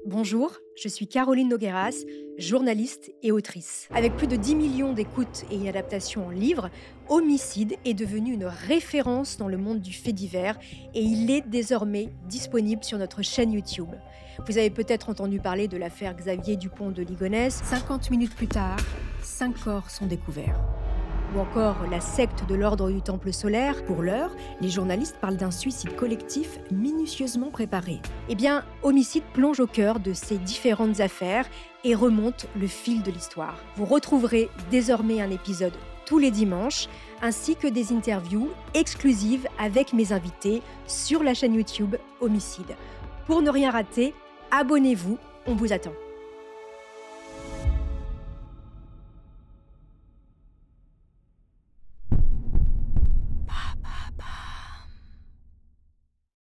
Bonjour, je suis Caroline Nogueras, journaliste et autrice. Avec plus de 10 millions d'écoutes et une adaptation en livre, Homicide est devenu une référence dans le monde du fait divers et il est désormais disponible sur notre chaîne YouTube. Vous avez peut-être entendu parler de l'affaire Xavier Dupont de Ligonnès. 50 minutes plus tard, 5 corps sont découverts. Ou encore la secte de l'ordre du Temple solaire. Pour l'heure, les journalistes parlent d'un suicide collectif minutieusement préparé. Eh bien, Homicide plonge au cœur de ces différentes affaires et remonte le fil de l'histoire. Vous retrouverez désormais un épisode tous les dimanches, ainsi que des interviews exclusives avec mes invités sur la chaîne YouTube Homicide. Pour ne rien rater, abonnez-vous, on vous attend.